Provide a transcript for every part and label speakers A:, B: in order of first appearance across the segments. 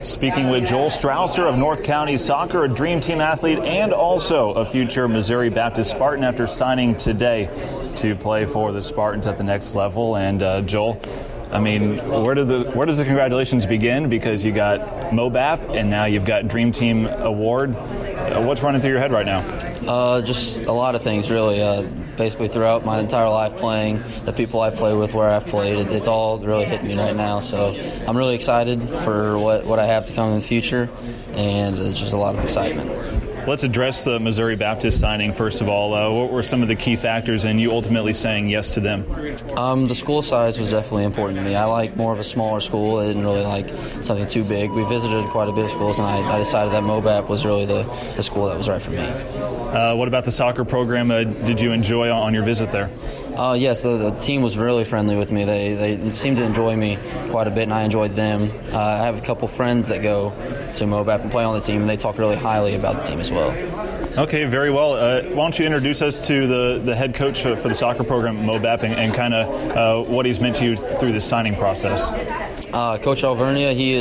A: Speaking with Joel Strausser of North County Soccer, a Dream Team athlete and also a future Missouri Baptist Spartan after signing today to play for the Spartans at the next level. And Joel, I mean, where does the congratulations begin? Because you got MOBAP and now you've got Dream Team Award. What's running through your head right now?
B: Just a lot of things, really. Basically, throughout my entire life playing, the people I've played with, where I've played, it's all really hitting me right now. So I'm really excited for what I have to come in the future, and it's just a lot of excitement.
A: Let's address the Missouri Baptist signing first of all. What were some of the key factors in you ultimately saying yes to them?
B: The school size was definitely important to me. I like more of a smaller school. I didn't really like something too big. We visited quite a bit of schools, and I decided that MOBAP was really the school that was right for me.
A: What about the soccer program? Did you enjoy on your visit there?
B: Yes, the team was really friendly with me. They seemed to enjoy me quite a bit, and I enjoyed them. I have a couple friends that go to MOBAP and play on the team, and they talk really highly about the team as well.
A: Okay, very well. Why don't you introduce us to the head coach for the soccer program at MOBAP and kind of what he's meant to you through the signing process?
B: Coach Alvernia, he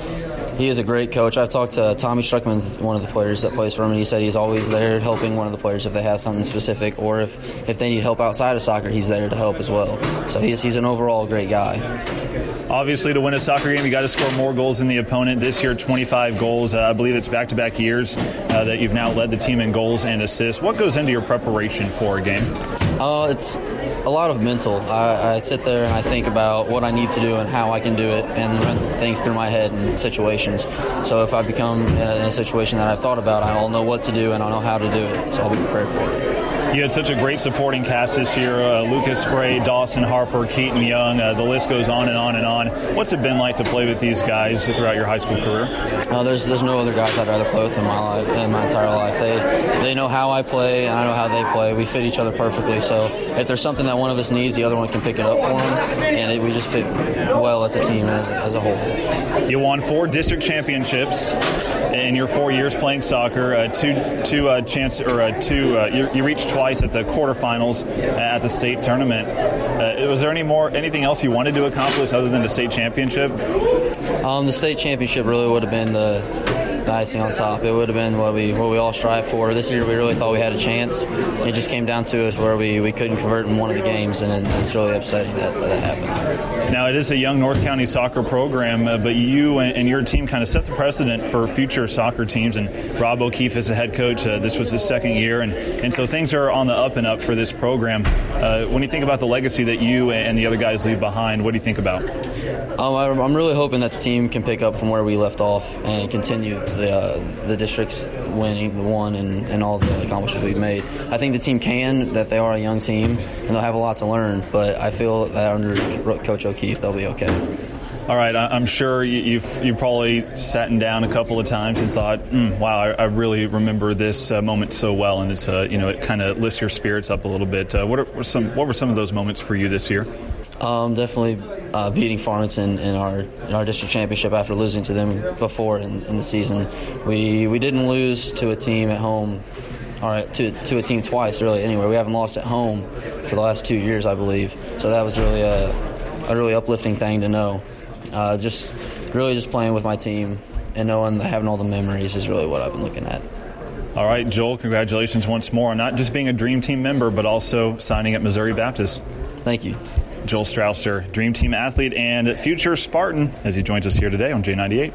B: is a great coach. I've talked to Tommy Struckman, one of the players that plays for him, and he said he's always there helping one of the players if they have something specific, or if they need help outside of soccer, he's there to help as well. So he's an overall great guy.
A: Obviously, to win a soccer game, you got to score more goals than the opponent. This year, 25 goals. I believe it's back-to-back years that you've now led the team in goals and assists. What goes into your preparation for a game?
B: It's a lot of mental. I sit there and I think about what I need to do and how I can do it, and run things through my head in situations. So if I become in a situation that I've thought about, I'll know what to do and I'll know how to do it. So I'll be prepared for it.
A: You had such a great supporting cast this year. Lucas Spray, Dawson Harper, Keaton Young, the list goes on and on and on. What's it been like to play with these guys throughout your high school career?
B: There's no other guys I'd rather play with in my entire life. They know how I play and I know how they play. We fit each other perfectly. So if there's something that one of us needs, the other one can pick it up for them, and we just fit well as a team and as a whole.
A: You won 4 district championships in your 4 years playing soccer. You reached twice at the quarterfinals at the state tournament. Was there anything else you wanted to accomplish other than the state championship?
B: The state championship really would have been the icing on top. It would have been what we all strive for. This year we really thought we had a chance. It just came down to us where we couldn't convert in one of the games, and it's really upsetting that happened.
A: Now, it is a young North County soccer program, but you and your team kind of set the precedent for future soccer teams, and Rob O'Keefe is the head coach. This was his second year, and so things are on the up and up for this program. When you think about the legacy that you and the other guys leave behind, what do you think about?
B: I'm really hoping that the team can pick up from where we left off and continue the district's won and all the accomplishments we've made. I think the team can, that they are a young team, and they'll have a lot to learn, but I feel that under Coach O'Keefe, they'll be okay.
A: All right, I'm sure you've probably sat down a couple of times and thought, wow, I really remember this moment so well, and it's it kind of lifts your spirits up a little bit. What were some of those moments for you this year?
B: Definitely beating Farmington in our district championship after losing to them before in the season. We didn't lose to a team at home, or to a team twice really. Anyway, we haven't lost at home for the last 2 years, I believe. So that was really a really uplifting thing to know. Just playing with my team and knowing that having all the memories is really what I've been looking at.
A: All right, Joel, congratulations once more on not just being a Dream Team member, but also signing at Missouri Baptist.
B: Thank you.
A: Joel Strausser, Dream Team athlete and future Spartan, as he joins us here today on J98.